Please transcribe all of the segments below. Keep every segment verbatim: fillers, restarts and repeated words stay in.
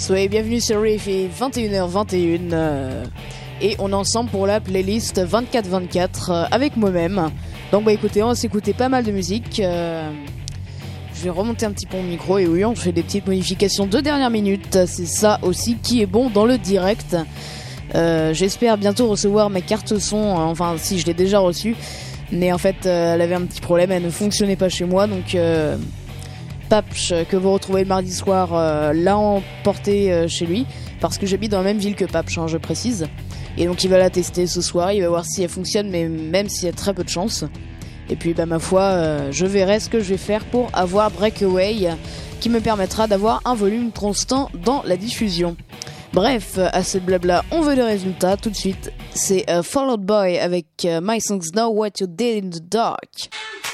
Soyez bienvenus sur Riff, il est vingt et une heures vingt et une euh, et on est ensemble pour la playlist vingt-quatre vingt-quatre euh, avec moi-même. Donc bah écoutez, on va s'écouter pas mal de musique. Euh, je vais remonter un petit peu mon micro et oui, on fait des petites modifications de dernière minute. C'est ça aussi qui est bon dans le direct. Euh, j'espère bientôt recevoir ma carte son, enfin si je l'ai déjà reçue, mais en fait euh, elle avait un petit problème, elle ne fonctionnait pas chez moi, donc euh, Papch, que vous retrouvez le mardi soir, euh, l'a emporté euh, chez lui, parce que j'habite dans la même ville que Papch, hein, je précise, et donc il va la tester ce soir, il va voir si elle fonctionne, mais même s'il y a très peu de chance, et puis bah ma foi, euh, je verrai ce que je vais faire pour avoir Breakaway, qui me permettra d'avoir un volume constant dans la diffusion. Bref, assez de blabla, on veut les résultats tout de suite. C'est uh, Fall Out Boy avec uh, My Songs Know What You Did in the Dark.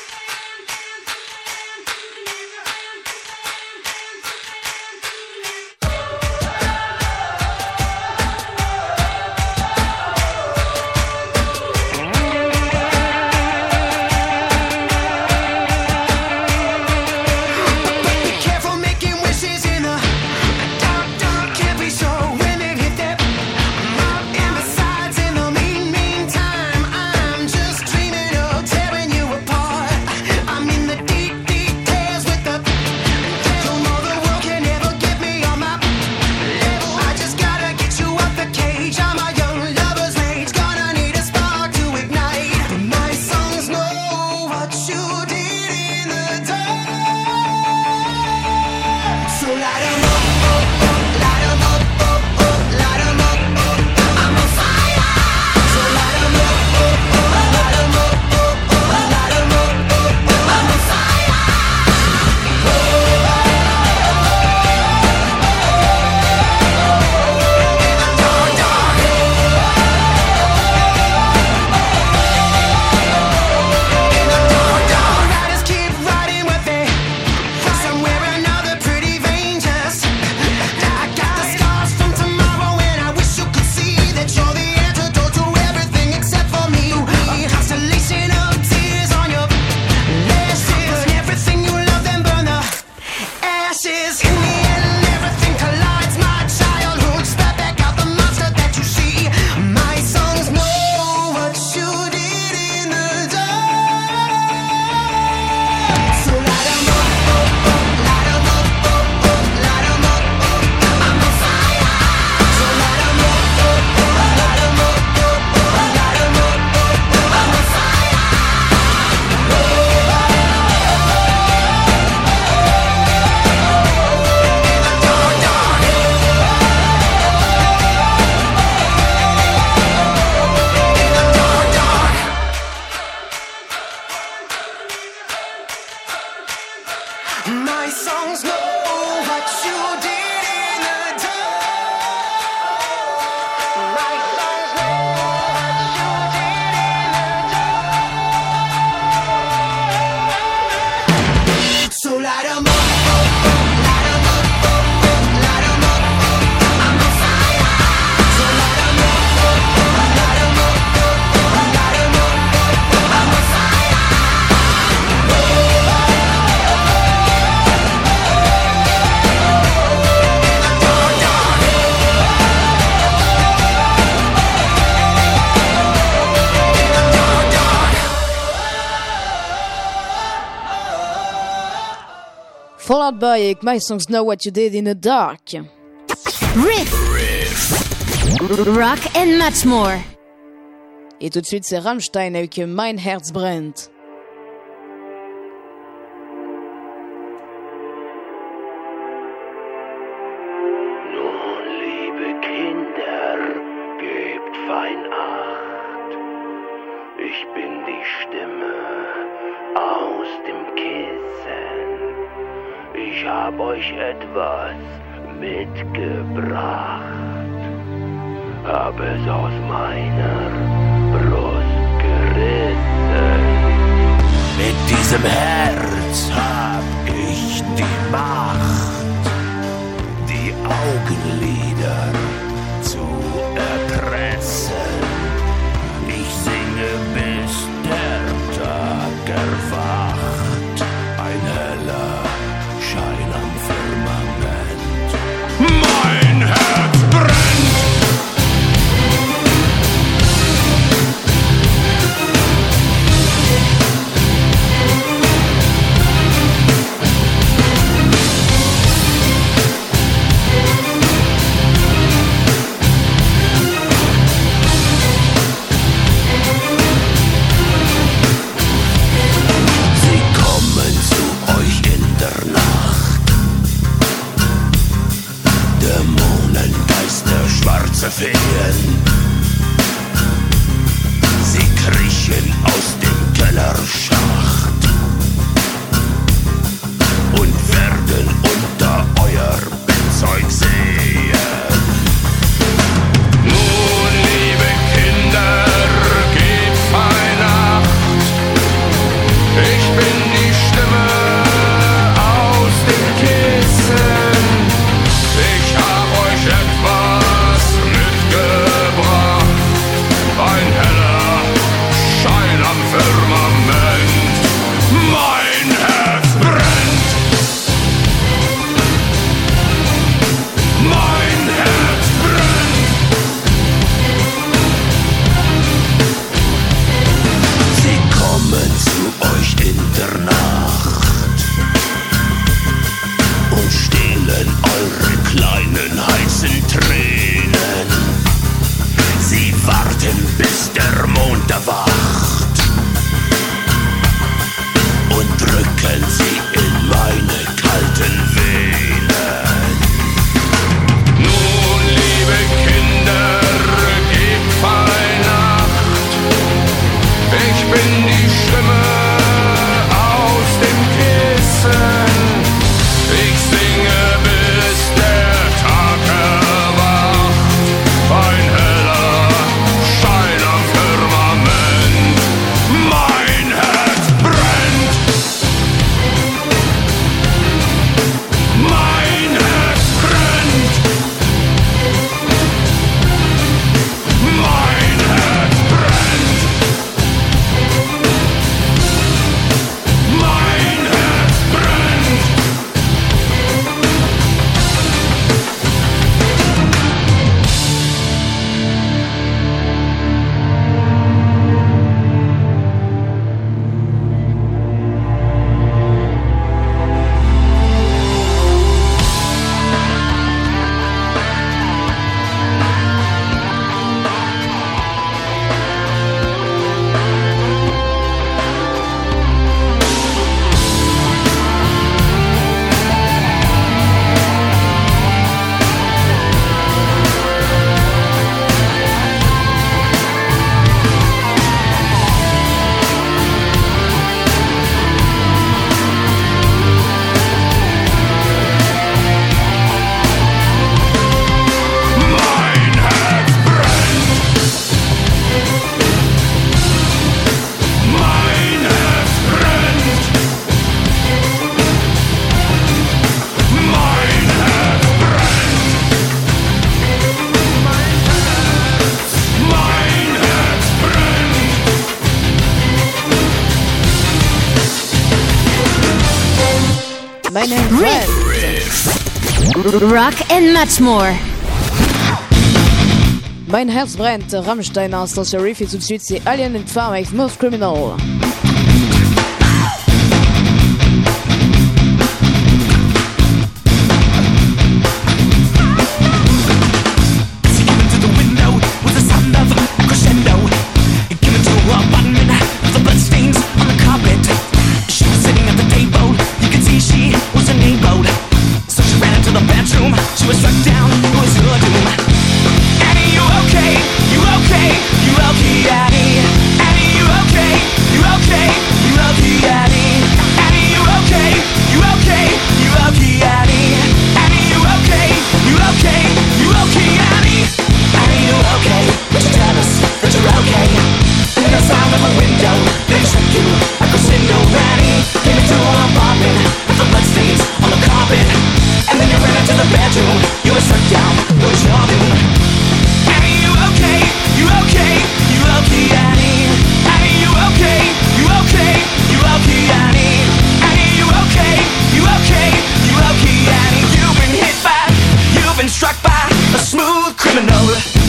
Fall Out Boy avec My Songs Know What You Did in the Dark. Riff, Riff. Rock and much more. Et tout de suite c'est Rammstein avec Mein Herz brennt. Nun, liebe Kinder, gebt fein Acht. Ich bin die Stimme aus dem Kissen. Ich hab euch etwas mitgebracht, hab es aus meiner Brust gerissen. Mit diesem Herz hab ich die Macht, die Augenlider zu erpressen. Ich singe, bis der Tag erwacht, ein heller Schein am Firmament. Mein My name Riff. Rock and much more. Mein Herz brennt, Rammstein aus der Riff et tout de suite c'est Alien and Farm avec Most Criminal. She was struck down, it was her doom. Annie, you okay? You okay? You okay, Annie? Annie, you okay? You okay? You okay, Annie? Annie, you okay? You okay? You okay, Annie? Annie, you okay? You okay? You okay, Annie? Annie, you okay? Would you tell us that you're okay? In the sound of a window, they struck you like a window, Annie. Came into an apartment with the bloodstains on the carpet. And then you ran into the bedroom. You were struck down, it was your doom. Annie, you okay? You okay? You okay, Annie? Annie, you okay? You okay? You okay, Annie? Annie, you okay? You okay? You okay, Annie? You've been hit by, you've been struck by a smooth criminal.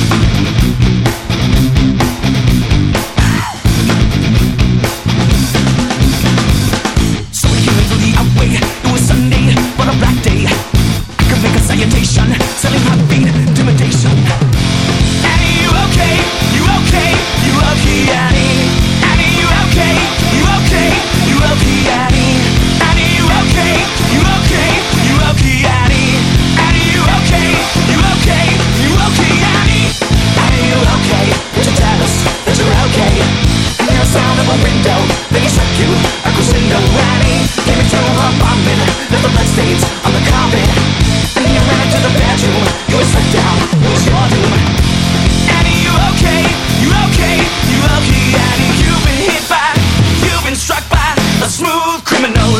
So we came into the outway. It was Sunday, but a black day. Make a salutation, selling heartbeat, intimidation. Annie, you okay? You okay? You okay, Annie? Annie, you okay? You okay? You okay, Annie? Annie, you okay? You okay? You okay, Annie? Annie, you okay? You okay? You okay, Annie? Annie, you okay? Would you tell us that you're okay? And the sound of a window, they struck you a crescendo. Annie came into her apartment, left the bloodstains on the carpet. And you ran into the bedroom. You were struck down. It was your doom. Annie, you okay? You okay? You okay, Annie? You've been hit by, you've been struck by a smooth criminal.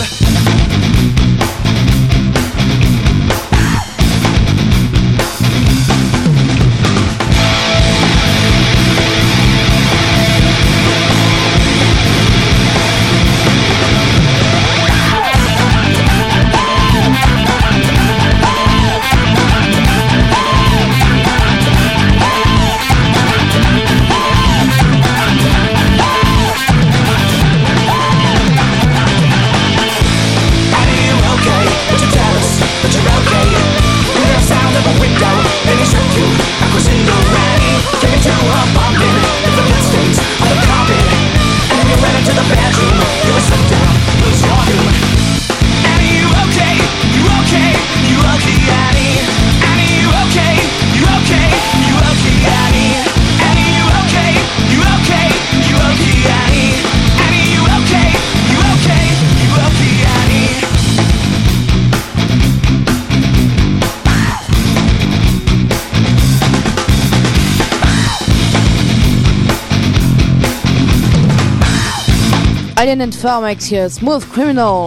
Alien and Farm avec Smooth Criminal.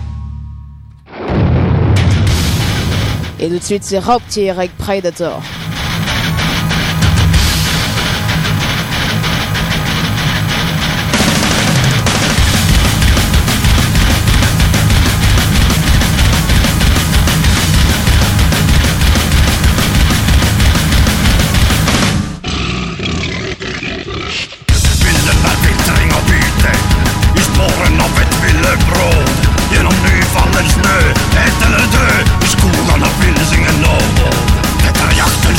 Et tout de suite c'est Raubtier avec Predator. Genom nyfallen snö, ett eller dö, i skogarna finns ingen nåd. Detta är jakten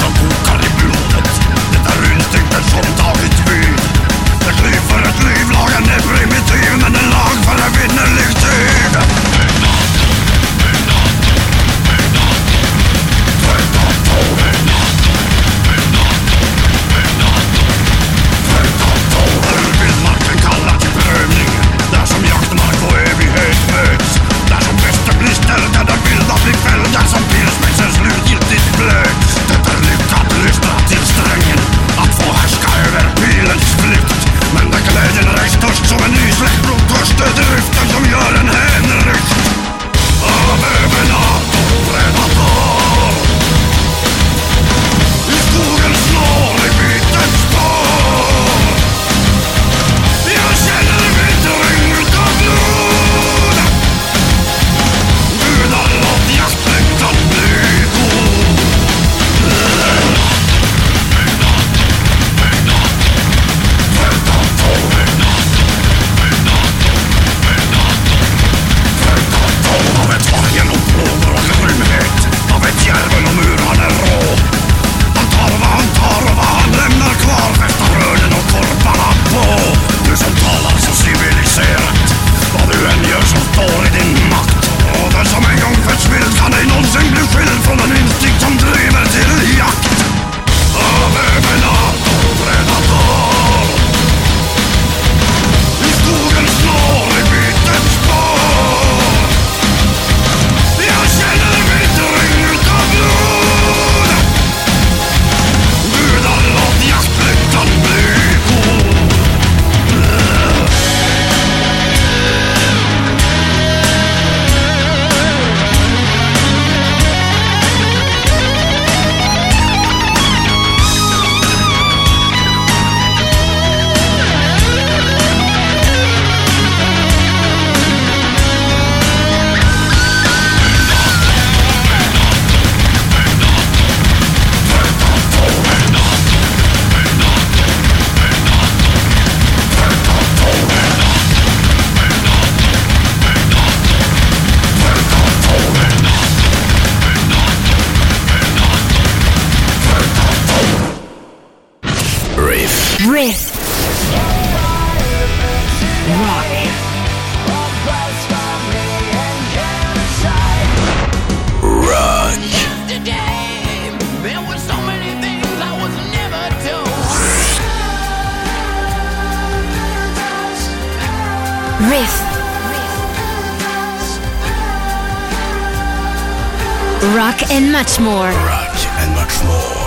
Rock and much more. Rock and much more.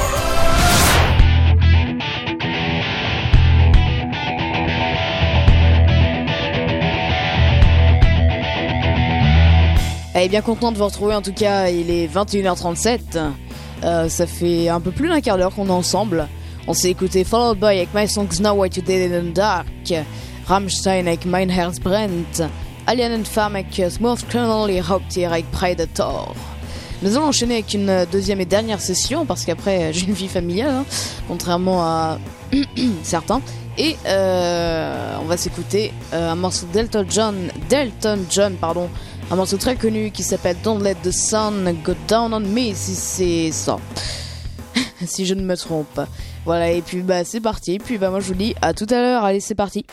Eh bien, content de vous retrouver. En tout cas, il est vingt et une heures trente-sept. Euh, ça fait un peu plus d'un quart d'heure qu'on est ensemble. On s'est écouté Fall Out Boy avec My Songs Now What You Did in the Dark, Rammstein avec Mein Herz brennt, Alien and Farm avec Smooth Criminal et Hauptier avec Predator. Nous allons enchaîner avec une deuxième et dernière session parce qu'après j'ai une vie familiale, hein, contrairement à certains. Et euh, on va s'écouter euh, un morceau d'Elton John, d'Elton John, pardon, un morceau très connu qui s'appelle Don't Let the Sun Go Down on Me, si c'est ça, si je ne me trompe. Voilà, et puis bah c'est parti. Puis bah moi je vous dis à tout à l'heure. Allez, c'est parti.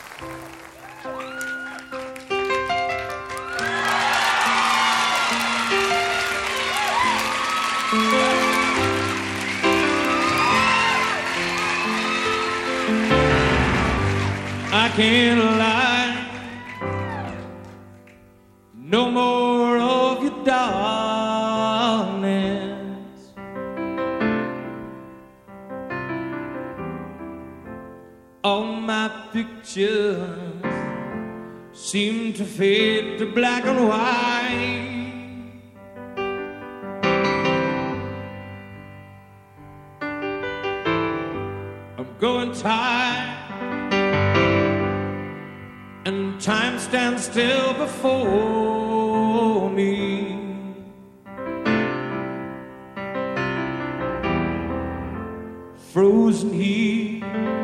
I can't lie, no more of your darkness. All my pictures seem to fade to black and white. I'm going tired, and time stands still before me. Frozen heat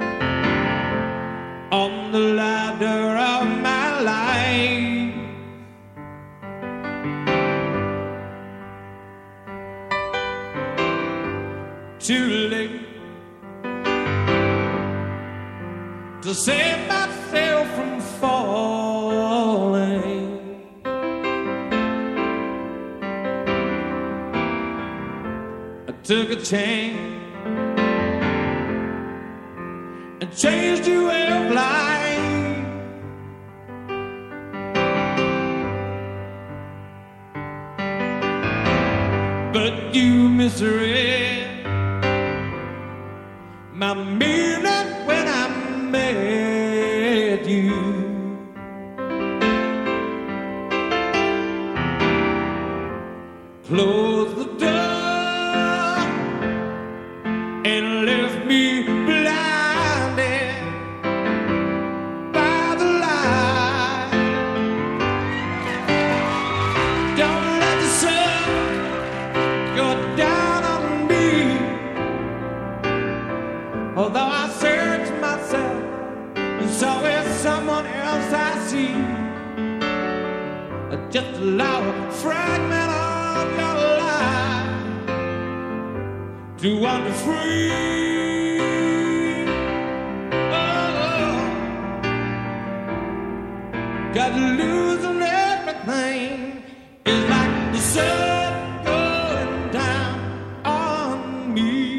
on the ladder of my life. Too late to save myself from falling. I took a chance and changed your way of life. But you misread my meaning when I met you. Close the door and left me blinded by the light. Don't let the sun go down on me. Although I search myself, it's always someone else I see. Just allow a fragment of your life to wander free. Oh, got losing everything is like the sun going down on me.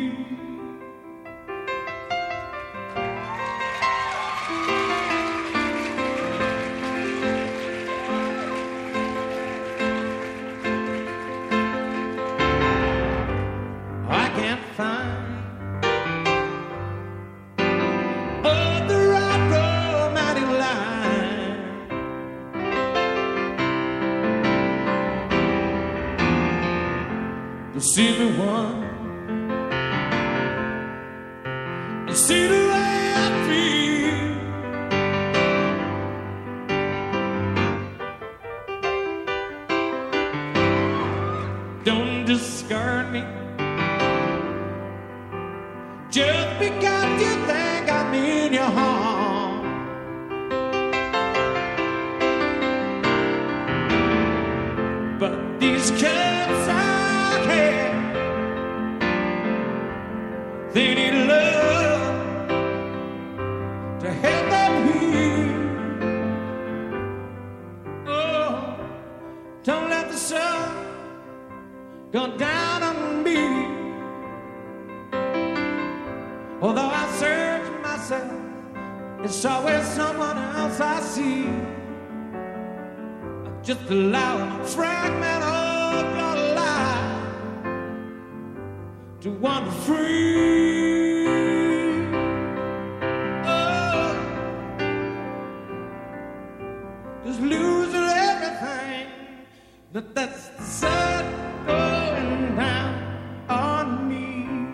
See the one and see the way I feel. Don't discard me just because you think I'm in your heart. But these cups I they need love to help them heal. Oh, don't let the sun go down on me. Although I search myself, it's always someone else I see. I just allow a fragment of your life to wander free. Oh, just losing everything. That that's the sun going down on me.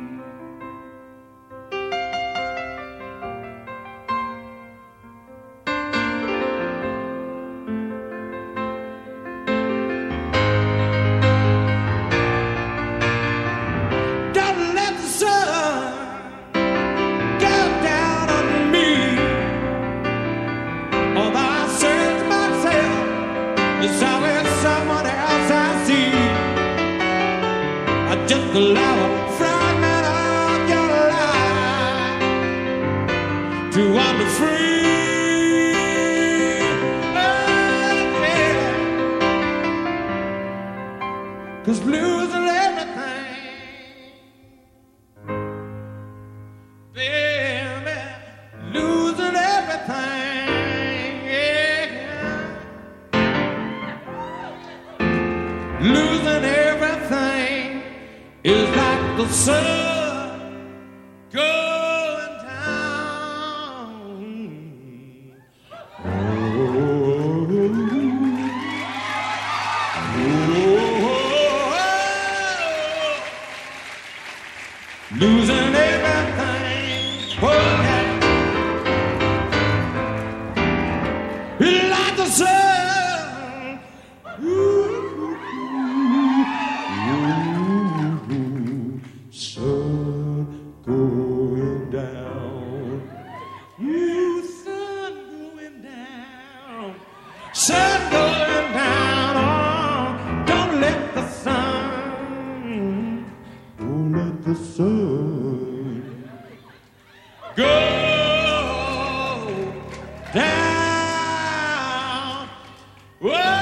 Just allow a fragment of your life to wander free. Oh, yeah. 'Cause losing everything, baby, losing everything, yeah. Losing everything is like the sun going down. Oh, oh, oh, losing everything. Oh, yeah. It's like the sun. Ooh. Sun going down, you sun going down, sun going down. Oh, don't let the sun, don't let the sun go down. Whoa.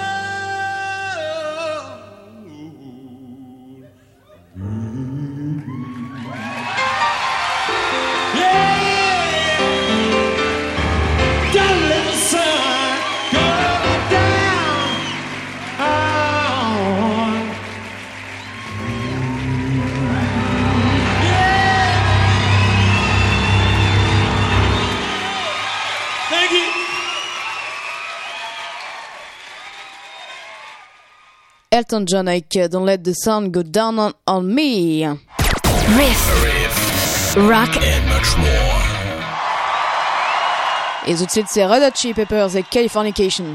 Elton John avec Don't Let the Sun Go Down on, on Me. Riff. Riff. Rock. And much more. Et tout de suite, c'est Red Hot Chili Peppers et Californication.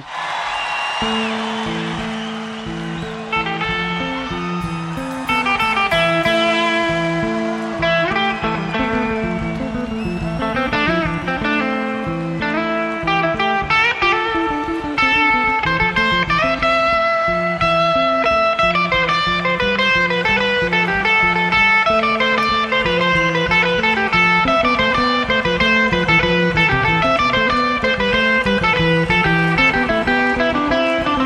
Oh,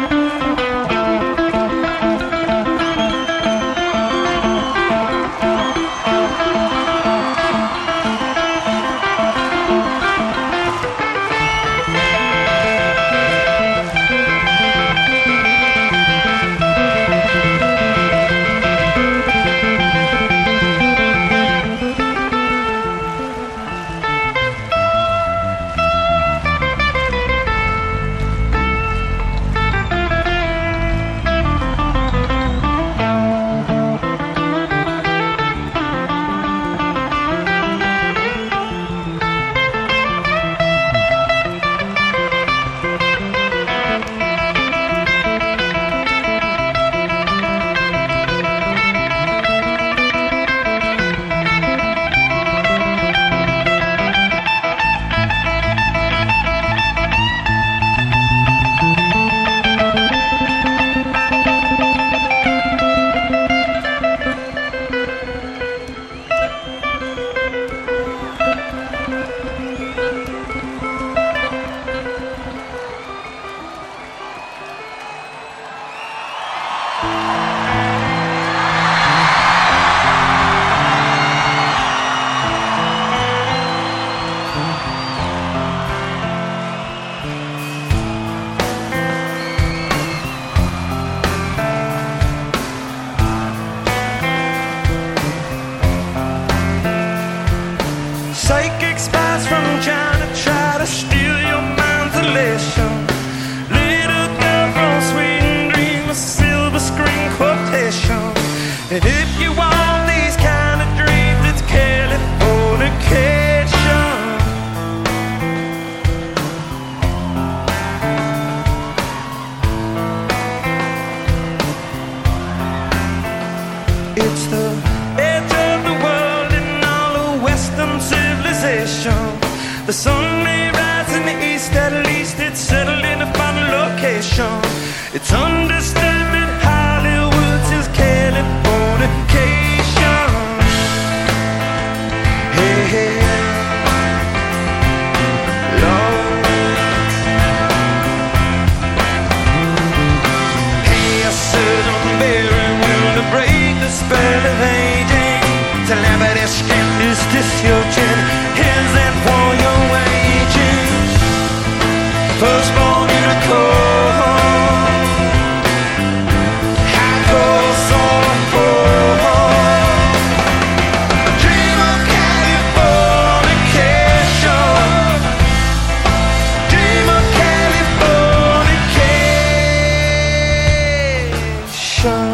And if you want these kind of dreams, it's Californication. It's the edge of the world in all of Western civilization. The sun may rise in the east, at least it's settled in a final location. It's understood that Hollywood's is Californication. Hey, hey, Lord. Hey, I said I'm very willing to break the spell of aging. Telepathy, skin, is this your chin? Hands that for your aging. Firstborn in a cold, high cold, soft cold. A dream of Californication. Dream of Californication.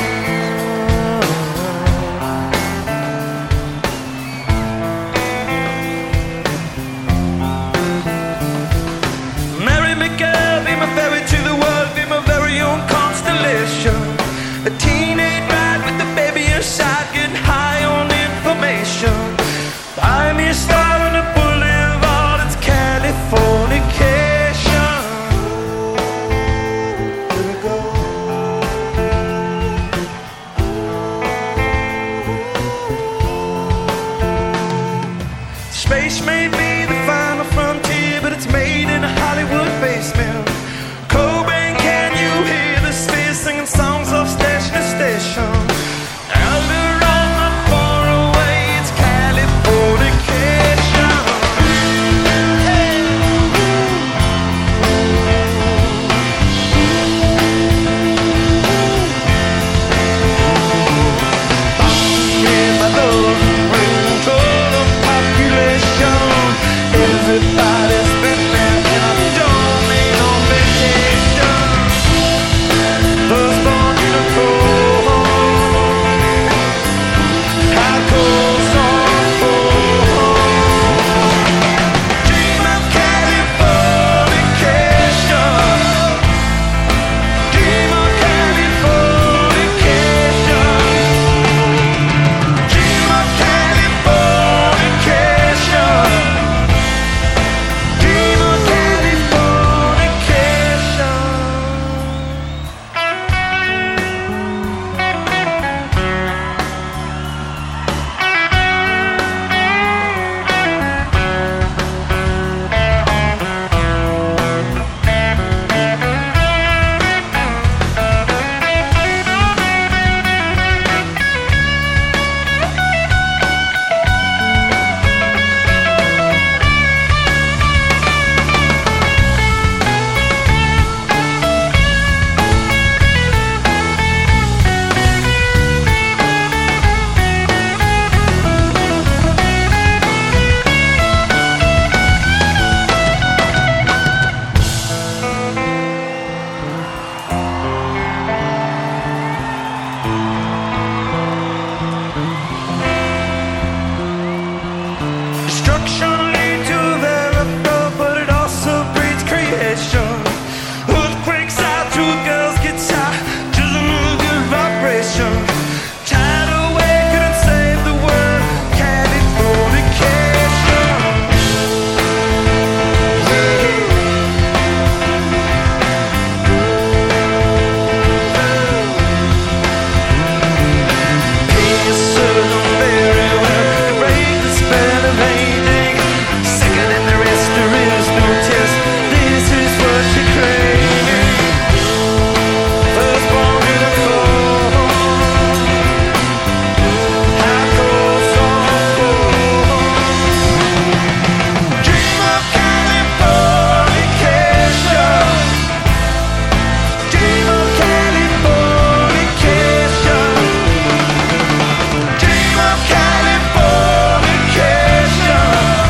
A teenage ride with the baby inside, getting high on information. Buy me a star on the boulevard, it's Californication. Here we go. Space may be the final frontier, but it's made in a Hollywood basement. Cobain, can you hear the space singing songs of station to station? Alderaan, not far away, it's Californication. Hey. Bounded by those who control the population. Everybody's been there, and I don't need no vacation. Firstborn in a cold, high cold, soft cold. Dream of Californication. Dream of Californication. Dream of Californication. Dream of Californication. Destruction leads to verifiable, but it also breeds creation. Earthquakes out to a girl's guitar, just a new good vibration. Tidal wave couldn't save the world, Californication. Peace, I'm very well to break the spell of aging. Second and the rest, there is no test. This is what you're craving. Firstborn in a cold, high cold, soft cold. Dream of Californication. Dream of Californication. Dream of Californication.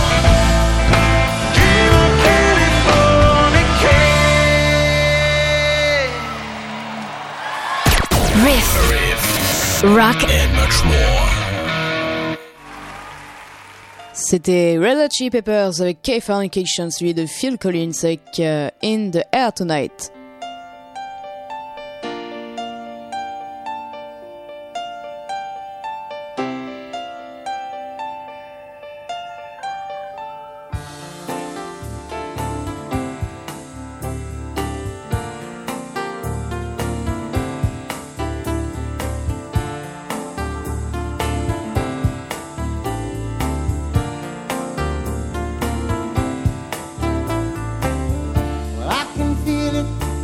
Dream of Californication. Riff. Riff. Rock and much more. C'était Red Hot Chili Peppers avec K-Fornication, suivi de Phil Collins avec euh, In the Air Tonight. I can feel it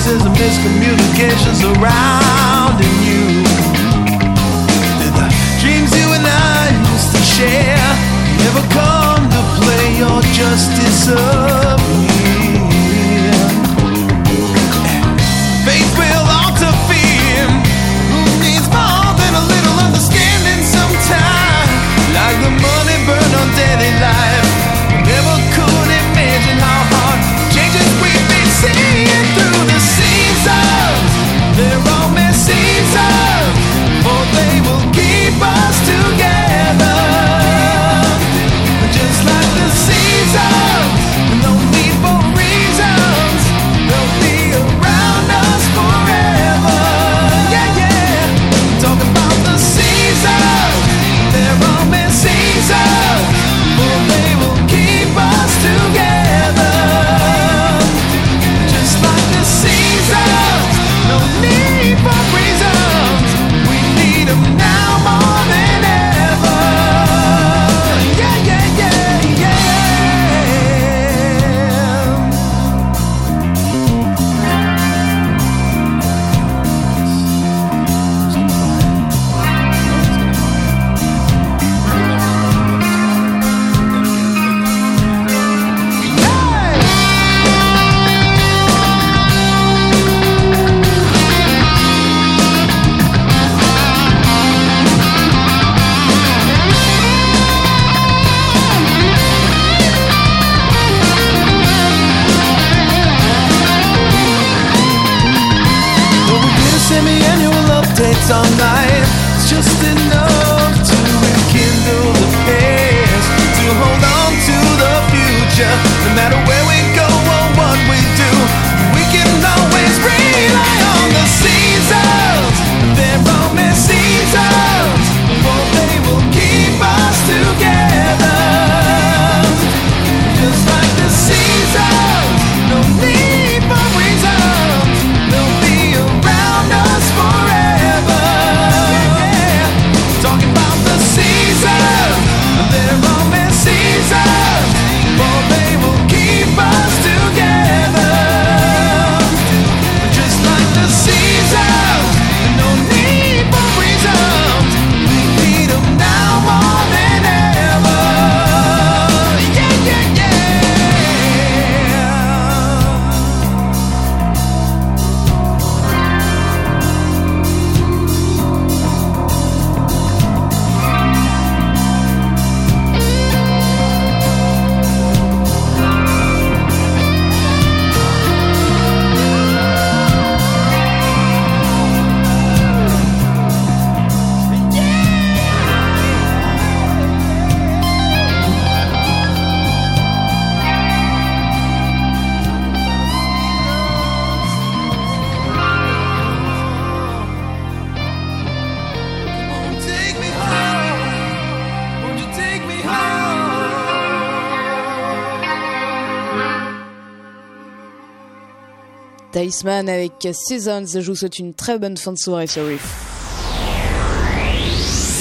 faces and miscommunications surrounding you. And the dreams you and I used to share never come to play or just disappear. Faith will alter fear. Who needs more than a little understanding sometime? Like the money burned on daily life. Never could imagine how hard changes we've been seeing through the seasons. They're all meant seasons, for they will keep us together. Just like the seasons, no need for reasons. They'll be around us forever. Yeah, yeah. Talking about the seasons, they're all meant seasons, for they will keep us together. Just like the seasons, no need for reasons. We need them now more than ever. Yeah, yeah, yeah, yeah. Semi-annual updates online. It's just enough to rekindle the past, to hold on to the future. No matter where we go or what we do, we can always rely on the seasons. They're all meant seasons, for they will keep us together. Just like the seasons, no need for reasons. They'll be around us forever. Yeah. Talking about the seasons, they're all meant seasons, for they will keep us together. Just like the seasons, no need for reasons. We need them now more than ever. Yeah, yeah, yeah. Take me home, won't you take me home? Iceman avec Seasons. Je vous souhaite une très bonne fin de soirée sur Riff.